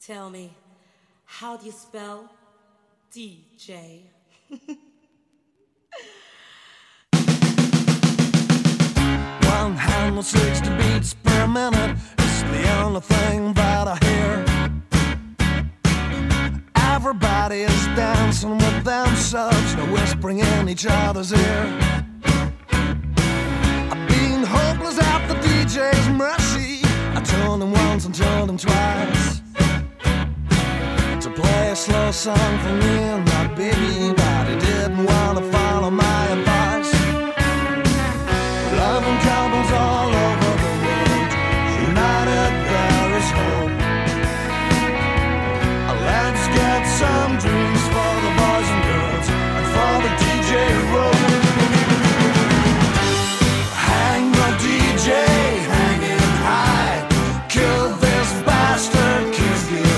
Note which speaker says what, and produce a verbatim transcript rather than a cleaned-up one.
Speaker 1: Tell me, how do you spell D J?
Speaker 2: one hundred sixty beats per minute is the only thing that I hear. Everybody is dancing with themselves, no whispering in each other's ear. I've been hopeless at the D J's mercy. I told him once and told him twice to play a slow song for me and my baby.